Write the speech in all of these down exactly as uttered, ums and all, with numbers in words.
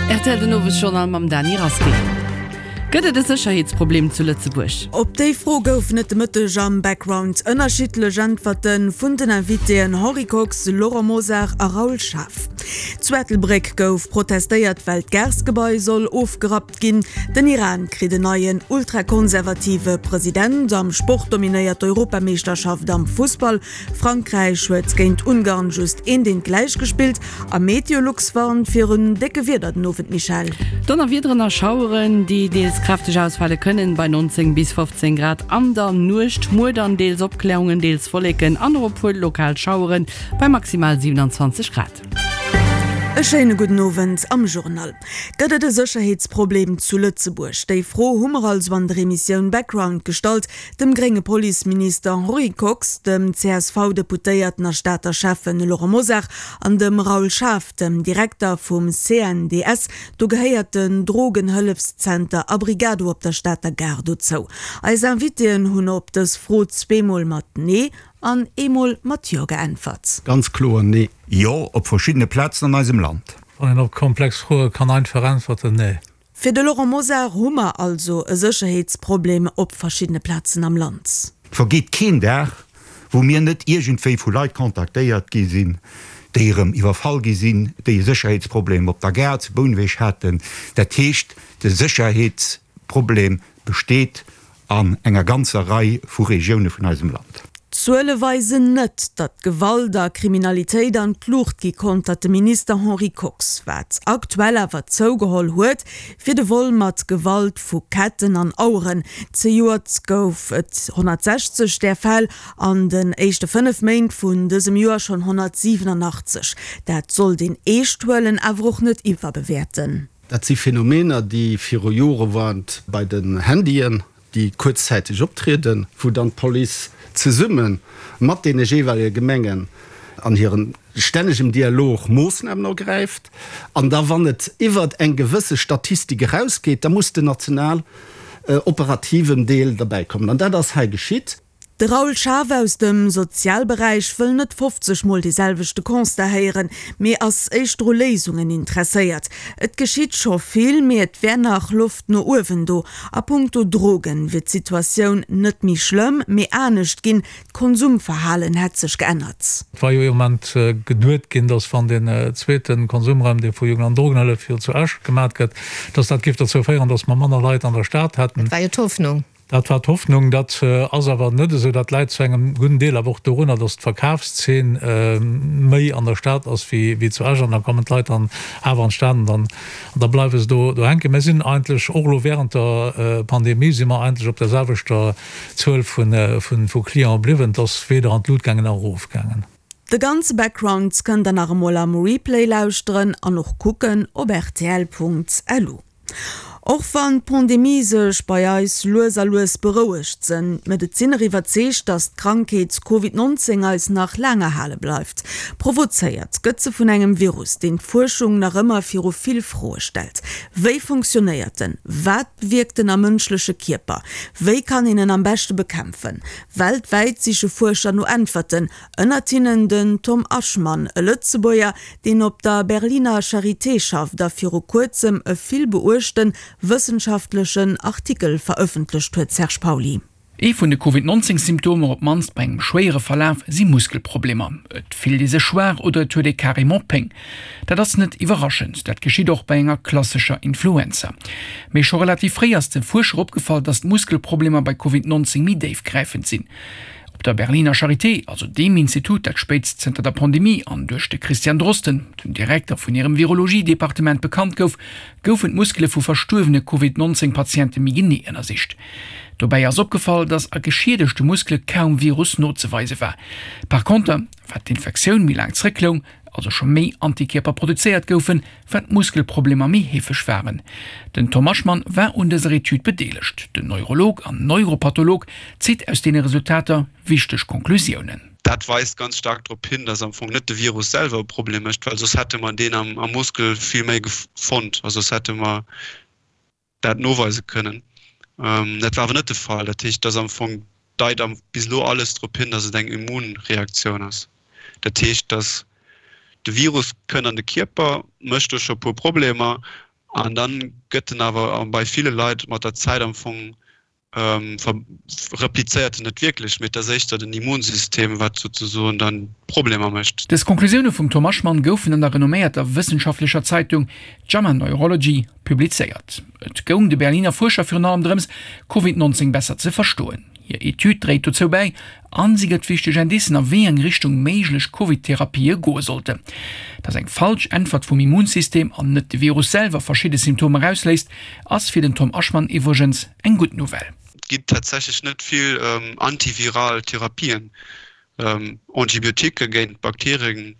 Erzählt den Noves Journal mam Dani Raski. Gëtt de Sicherheitsproblem zu Lützeburg. Op déi Frau gouf net Mëtte am Background ënnerschiedle Genwatten vun den Enviteen Henri Cox, Laurent Moser a Raoul Schaff. Zwetelbrick gouf protestéiert, weil d'Gersgebäi soll aufgerat ginn. Den Iran krit den neien ultrakonservative Präsident am Sport dominéiert Europameisterschaft am Fußball. Frankreich huet géint Ungarn just in den Gleich gespielt. Am Meteorlux waren fir un decke Wider den Nowen Michel. Donner wiedrenner Schaueren, die deels kräftig ausfallen können bei neunzehn bis fünfzehn Grad an der Nucht, Mudern deels Obklärungen deels Vollecken, andere Pol lokal Schaueren bei maximal siebenundzwanzig Grad. E schöne guten Abend am Journal. Gëtt de Sicherheitsproblem zu Lützeburg. Dei froh Hummer als wann der Emission Background gestalt, dem geringe Polizeminister Henri Cox, dem C S V-Deputéiertner Staaterchefen Laurent Moser an dem Raoul Schaff, dem Direktor vom C N D S, do geheierten Drogenhëllefszenter a Brigado op der Stadter Gardo zou. Als Inviten hunn op des froh zweimal mat nee, an Emol Mathieu geantwortet. Ganz klar, nee. Ja, op verschiedene Plätzen an unserem Land. Und op komplex hohe kann ein verantworten, nee. Für de Laurent Moser hummer also e Sicherheitsproblem op verschiedene Plätzen am Land. Vergeht kein Tag, wo mir nicht irgendwie von Leuten kontaktiert gesehen, deren Überfall gesehen, die Sicherheitsproblem op der Gerz Bohnweg hatten. Der Tisch, das Sicherheitsproblem besteht an einer ganzen Reihe von Regionen von unserem Land. Zuelle weise net, dat Gewalt der Kriminalitéit an Klucht gekont dat de Minister Henri Cox wat aktueller wat zouugeholl huet, fir de Woll mat Gewalt vu Ketten an Auren. Ze Joert gouf et hundertsechzig der Fall an den echte fünf Main vun desem Joer schon hundertsiebenundachtzig. Dat soll den Eestuelen awruch net iwwer bewerten. Dat sie Phänomene, die vier Jore waren bei den Handien, die kurzzeitig optreten, wo dann Police zu summen, mat den jeweilige Gemengen an ihren ständigem Dialog Maßnahmen ergreift. An da wann het iwwer eng gewisse Statistik herausgeht, da muss der national äh, operativen Deel dabei kommen. Und da das he geschieht. De Raoul Schaff aus dem Sozialbereich will net fünfzig mal dieselbechte Konst erheieren, mehr als echtro Lesungen interessiert. Et geschieht schon viel mehr, wer nach Luft nur Uwendo. A puncto Drogen wird Situation net mi schlimm, mehr ernst gin. Konsumverhalten hat sich geändert. War jo jemand äh, geduld gin, dass von den äh, zweiten Konsumraum, der vor jungen Drogenhalle viel zu asch gemacht hat, dass dat gibt dazu feiern, dass man Männer Leute an der Stadt hatten. War ja Hoffnung. Dat war Hoffnung, dat äh, aber net so dat Leitzwängen guten Deel aber auch darunter, dass Verkaufszehn äh, méi an der Stadt als wie wie zu Agen, da kommen Leute an aber standen dann da bleib es do du henke mir sinn eigentlich auch während der äh, Pandemie sind immer eigentlich op der selbeter zwölf von äh, von von Klient bliwen, das weder an Blutgängen aufgegangen. De ganze Backgrounds können dann nach Mo am Replay lausren an noch gucken op R T L punkt L U. Auch van Pandemie sech bei eis loser loes berouecht sinn, Mediziner iwwer zecht, dat Krankheits Covid neunzehn als nach langer Halle bleibt. Provozeiert Götze vun engem Virus, den Forschung nach immer fir viel frohe stellt. Wéi funktioniert denn? Wat wirkt den am mënschesche Kierper? Wéi kann ihnen am beste bekämpfen? Weltweit siche Forscher no antworten, ënnertinnen den Tom Aschmann, e Lützebäuer, den op der Berliner Charité schafft, dafir kurzem e viel beurchten, wissenschaftlichen Artikel veröffentlicht huet Serge Pauli. E vun de Covid neunzehn Symptome op mans beim schwere Verlauf si Muskelprobleme. Et fiel diese schwer oder et de Carimopping. Da das net überraschend, dat geschieht auch bei enger klassischer Influenza. Me schon relativ frierste Forscher opgefallen, dass Muskelprobleme bei Covid neunzehn mi Dave greifend sinn. Op der Berliner Charité, also dem Institut dat spätzenter der Pandemie an durch de Christian Drosten, den Direktor von ihrem Virologiedepartement bekannt gouf, goufen Muskele vu verstuvene Covid neunzehn Patienten mi genie ennner Sicht. Dabei ist opgefallen, dass a geschädigte Muskel kaum Virus notzuweise war. Par contre, wat d'Infektion mi lang Zricklung, also schon méi Antikörper produziert goufen, wat Muskelprobleme mi hefech waren. Den Thomas Mann war un des Etude bedeligt. Den Neurolog an Neuropatholog zieht aus den Resultaten wichtig Konklusionen. Das weist ganz stark darauf hin, dass am Anfang nicht der Virus selber ein Problem ist, weil sonst hätte man den am, am Muskel viel mehr gefunden. Also das hätte man das nachweisen können. Ähm, das war aber nicht der Fall. Das ist, dass am Anfang deit bislo alles darauf hin, dass es eine Immunreaktion ist. Das ist, dass der Virus können an den Körper möchte schon paar Probleme Und dann gibt aber bei viele Leute mit der Zeit am Anfang ähm, repliziert nicht wirklich mit der Sicht den Immunsystem, was sozusagen dann Probleme möchte. Das Konklusionen von Thomas Mann goufen in der renommierter wissenschaftlicher Zeitung JAMA Neurology publiziert. Et goung de Berliner Forscher für anderems Covid neunzehn besser zu verstehen. Ihr Etüd dreht dazu bei, ansiegt wichtig ein Dissen auf wie in Richtung möglich Covid-Therapie gehen sollte. Dass ein falsch Antwort vom Immunsystem an nicht das Virus selber verschiedene Symptome rauslässt, als für den Tom Aschmann übrigens ein gute Novelle. Es gibt tatsächlich nicht viel ähm, antiviral Therapien. Ähm, Antibiotika gegen Bakterien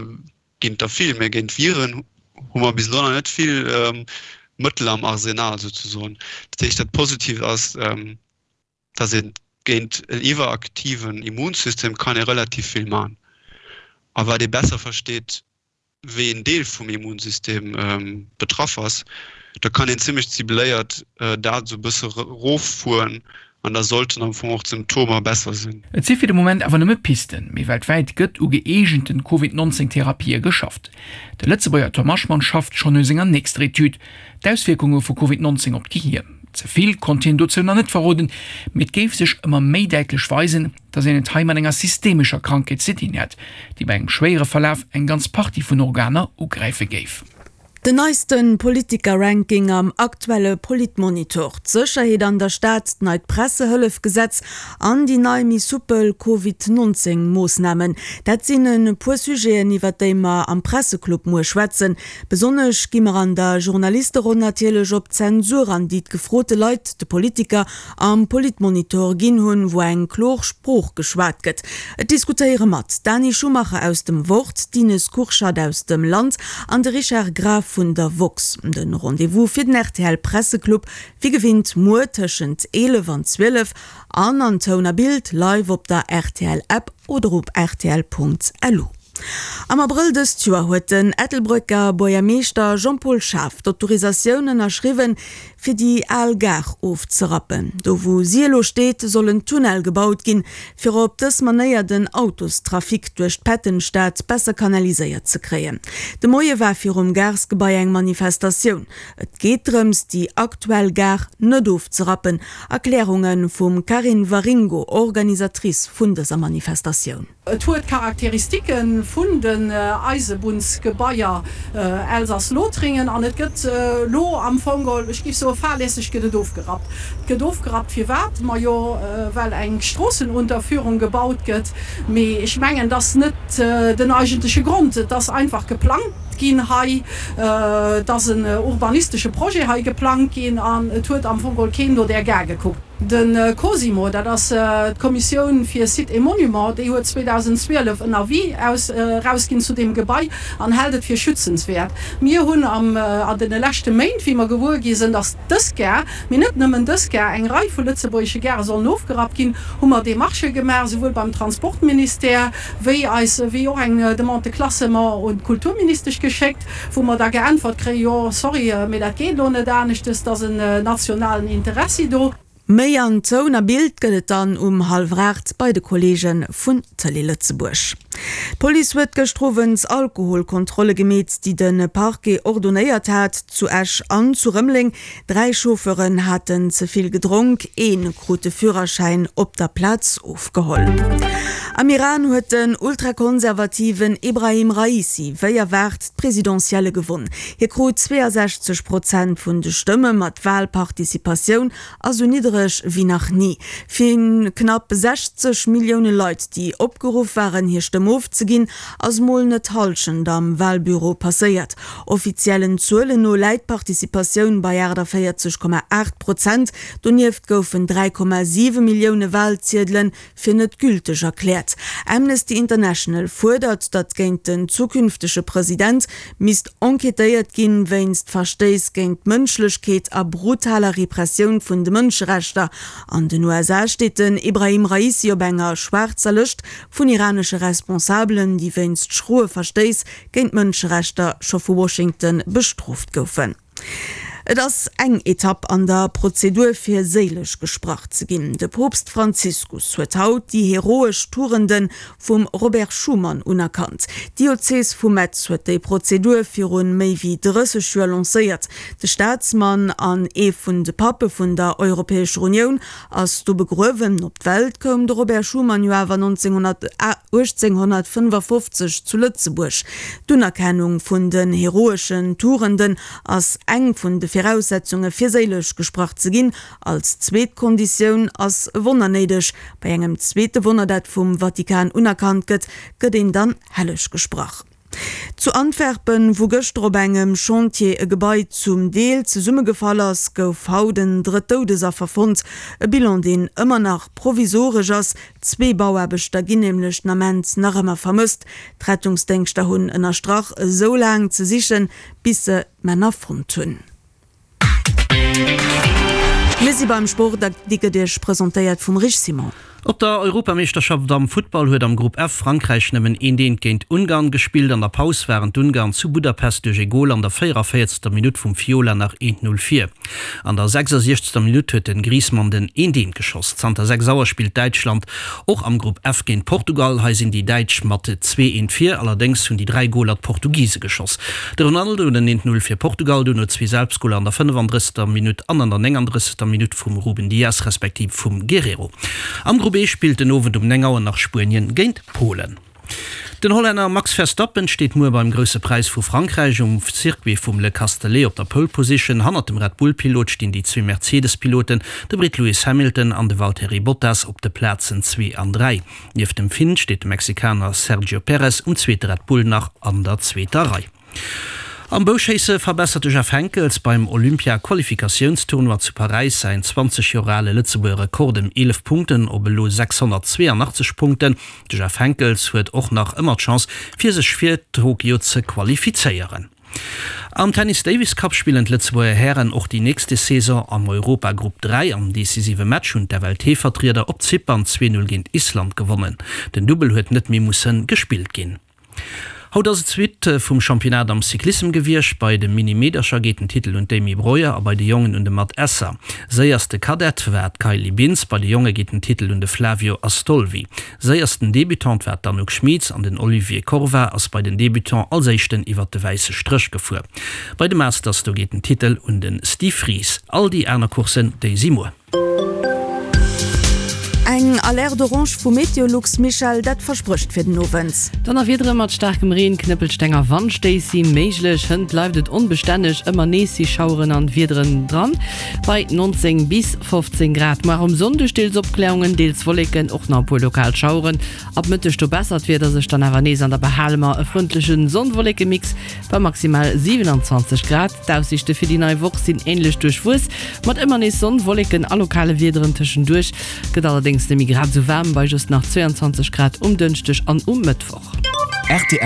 gibt da viel mehr, gegen Viren haben wir bislang nicht viel ähm, Mittel am Arsenal sozusagen. Das ist das positiv aus, ähm, da sind gegen ein überaktiven Immunsystem kann er relativ viel machen. Aber weil er besser versteht, wie ein Teil vom Immunsystem ähm, betroffen ist, da kann er ziemlich zibliert äh, dazu ein bisschen rauffuhren und da sollten am Anfang auch Symptome besser sein. Es sind für den Moment aber nicht Pisten, wie weltweit gibt es geeigneten Covid neunzehn Therapie geschafft. Der letzte Bayer Thomas Mann schafft schon in seiner nächsten Retüd die Auswirkungen von Covid neunzehn auf die Gehirn. Zuviel konnte ihn dazu noch nicht verraten, mit gäbe sich immer mehr deutlich weisen, dass er einen Teil einer systemischer Krankheit sitzen hat, die bei einem schweren Verlauf ein ganz Party von Organen angreifen gäbe. De neisten Politiker-Ranking am aktuelle Politmonitor Sicherheit an der Staat neid Pressehölfgesetz an die neimi Suppel Covid neunzehn Moosnahmen. Dat sinnen pu Sujeten iwwer demer am Presseklub mo schwätzen. Besonnech gimmer an der Journalisteron natürlich op Zensur an dit gefrote Leiit de Politiker am Politmonitor gin hunn, wo eng Chlorspruch geschwat gëtt. Et diskutiere mat Dani Schumacher aus dem Wort, Dines Kurschad aus dem Land an de Richard Graf von der Vox. Den Rendevous für den R T L Presseklub wie gewinnt Mo tschend elf und zwölf an Antona Bild live op der R T L App oder op r t l punkt l u. Am April des Jahr hat den Ettelbrücker Bürgermeister Jean-Paul Schaaf Autorisationen erschrieben, für die Algar aufzurappen. Do wo Sielo steht, sollen Tunnel gebaut gehen, für ob das Manier den Autostrafik durch Pettenstadt besser kanalisiert zu kriegen. De Moje war für um Gars bei eng Manifestation. Et geht drums, die aktuell Gar nicht aufzurappen. Erklärungen vom Karin Waringo, Organisatrice von dieser Manifestation. Tut Charakteristiken von den äh, Eisebundsgebäier äh, Elsass-Lothringen an et gëtt äh, lo am Fongol ich gif so fahrlässig gët doof gerat. Gedoof gerat fir wat ma jo äh, well eng Strassenunterführung gebaut gëtt, me ich mengen das net äh, den eigentliche Grund, das einfach geplant gin hai äh, das een äh, urbanistische Projekt hai geplant gin an äh, tut am Fongol Kendo der ger geguckt. Den äh, Cosimo, der das äh, Kommission für Sit et Monument, die hat zweitausendzwölf ein Avis aus, äh, rausgehen zu dem Gebäude und hält für schützenswert. Wir haben am, äh, an den letzten Moment, wie wir gewohnt sind, dass das Gär, wir nicht nur das Gär, eine Reihe von Lützeburgische Gär sollen aufgeräumt gehen, haben wir die Marche gemacht, sowohl beim Transportminister, wie, als, wie auch ein Demande Klassement und Kulturministerisch geschickt, wo wir da geantwortet kriegen, ja, sorry, mir das geht noch nicht, nicht das ist ein äh, nationalen Interesse da. Mei an Zouner Bild gëtt dann um halfrecht bei de Kollegen vun Tele Lützeburg. Police huet gestrovens Alkoholkontrolle gemet, die den Parke ordonéiert hat zu Esch an zu Rëmmling. Drei Chauffeuren hatten zuviel gedrunk, een krute Führerschein op der Platz aufgeholt. Am Iran huet den ultrakonservativen Ibrahim Raisi wéier wart präsidentielle gewonnen. Hier krut sechsundzwanzig Prozent vun de Stimme mat Wahlpartizipation also niedrig wie nach nie. Für knapp sechzig Millionen Leute, die opgerufen waren, hier Stimme aufzugehen, als mal nicht halschend am Wahlbüro passiert. Offiziellen Zahlen nur Leitpartizipation bei vierzig Komma acht Prozent, daneben goufen drei Komma sieben Millionen Wahlzetteln für nicht gültig erklärt. Amnesty International fordert, dass gegen den zukünftigen Präsident misst enquetiert gehen, wenn's Verstöße gegen die Menschlichkeit a brutaler Repression von den Menschenrechten. An den U S A steht den Ibrahim Raisi op enger schwarzer List von iranischen Responsablen, die wenn's schrohe Verstöße gegen Menschenrechte schon von Washington bestraft goufen. Das eng Etapp an der Prozedur fir seelisch gesprach zu gin. De Propst Franziskus huet haut die heroisch Tourenden vum Robert Schumann unerkannt. Diözes vu Metz huet de Prozedur fir hun méi wie dësse Schuer lancéiert. De Staatsmann an e vun de Pappe vun der Europäische Union ass du begröwen op d' Welt kom de Robert Schumann Jower neunzehnhundertfünfundfünfzig zu Lützeburg. D'Unerkennung vun den heroischen Tourenden ass eng vun de Voraussetzungen fir seelech gesprach ze ginn als Zzweetkonditionun ass wonnernedech bei engem zweete Wonner dat vum Vatikan unerkannt gëtt, gët den dann hellech gesprach. Zu Antwerpen, wo Göstrobengem Chantier e Gebäit zum Deel ze Summe gefallers gouf hauden dret Todeser verfund, e Bilan den ëmmer nach provisorisch ass, zwee Bauerbeter ginnemlech Nament nach ëmmer vermëst, Rettungsdenkster hunn ënner Strach so lang ze sichen, bis se Männer front hunn. Messi beim Sport dicke Dich präsentéiert vum Rich Simon. Op der Europameisterschaft am Football huet am Gruppe F Frankreich nëmmen in den géint Ungarn gespielt an der Paus wären Ungarn zu Budapest de Gol an der vierundvierzigster Minute vum Viola nach eins null vier. An der sechsundsechzigster Minute huet den Griezmann den Indien geschoss. Zter sechs Sauer spielt Deutschland och am Gruppe F géint Portugal heisinn die Deitsch Matte zwei in vier, allerdings hunn die drei Goler Portugiese geschoss. De Ronaldo den eins null vier Portugal du nur zwei Selbstgol an der fünfunddreißigster Minute an an der neununddreißigster Minute vum Ruben Diaz respektiv vum Guerrero. Am Gruppe spielt den Owen um Nengauer nach Spurien géint Polen. Den Holländer Max Verstappen steht nur beim grösse Preis vu Frankreich um Circuit vum Le Castellet op der Pole Position han dem Red Bull-Pilot stehen die zwei Mercedes-Piloten, de Brit Lewis Hamilton an de Valtteri Bottas op de Plätzen zwei an drei. Nief dem Finn steht der Mexikaner Sergio Perez um zweite Red Bull nach an der zweiter Reihe. Am Bochase verbesserte Jeff Henkels beim Olympia-Qualifikationsturn war zu Paris sein zwanzig-jorale Lützeburger Rekord im elf Punkten ob below sechshundertzweiundachtzig Punkten. Jeff Henkels wird auch nach immer Chance für sich für Tokio zu qualifizieren. Am Tennis Davis Cup spielen Lützeburger Herren auch die nächste Saison am Europa Group drei am decisive Match und der Welt-Vertreter op Zypern zwei null gegen Island gewonnen. Den Double huet net mehr mussssen gespielt gehen. Haut as Zwiit vum Championat am Cyklism gewircht bei dem Minimeterscher geten Titel und Demi Breuer a bei de Jungen und de Matt Esser. Seierste Kadett werd Kylie Binz bei de Junge geten Titel und de Flavio Astolvi. Seiersten Debütant werd Danuk Schmieds an den Olivier Corva ass bei den Debütant als sechten iwwer de weiße Strich gefu. Bei de Masters do geten Titel und den Steve Ries. All die Äner Kursen déi Simo. Eng Alert d'Orange vu Meteorlux Michael dat versprcht fir den Novens. Dann er wieder mat starkem Reen knippelstänger Wand Stacy meiglech hënd bleifet unbeständig immer nesi Schauren an Wideren dran bei neunzehn bis fünfzehn Grad. Mar um Sondestillsopklärungen deels wolleken och na po lokal schauren ab Mëttech du bessert wie sech dann awer nees an der Behalmer e freundlichen Sonnenwolleke Mix bei maximal siebenundzwanzig Grad. D'Aussichte fir die neue Woche sind ähnlich durchwus mat immer nees Sonnenwolleken a lokale Wideren tschendurch get allerdings grad so wärm bei just nach zweiundzwanzig Grad umdünstig an um Mittwoch.